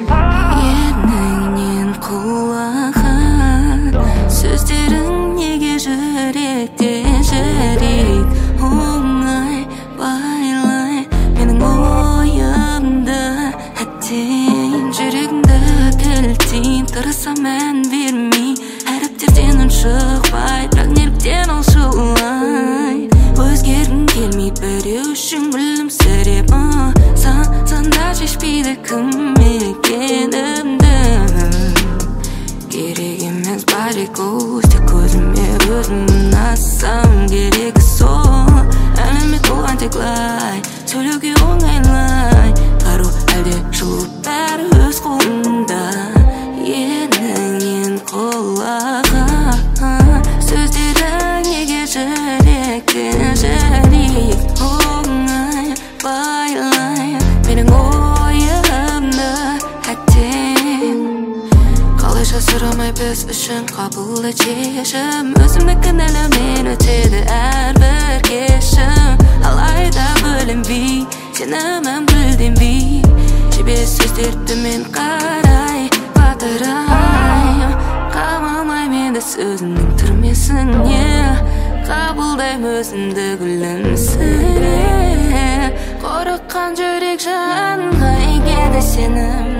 Ерніңнен құлаған сөздерің неге жүректен жүрек оңай байлай менің ойымды әттең жүрегімді кілттейін тырысам мән бермей әріптерден үн шықпай бірақ неліктен ол шулай өзгергім келмейді біреу үшін күлімсіреп санда шешпейді кім екенімді керек емес барикоз тек көзіме өзімнің ассам керегі сол әлемет болған тек лай сөйлеуге оңайлай қару әлде жылу бәрі өз қолында ерніңнен құлаған сөздерің неге жүректен жүрек оңай байлай менің ойымды әттең қалайша сұрамай біз үшін қабыл ет шешім өзімді кінәлаумен өтеді әрбір кешім алайда бөлінбей сенімім гүлденбей жебе сөздерді мен қарай батырай қамалмай менде сөзіңнің түрмесіне қабылдаймын өзімді күлімсіреп қорыққан жүрек жанға егеді сенім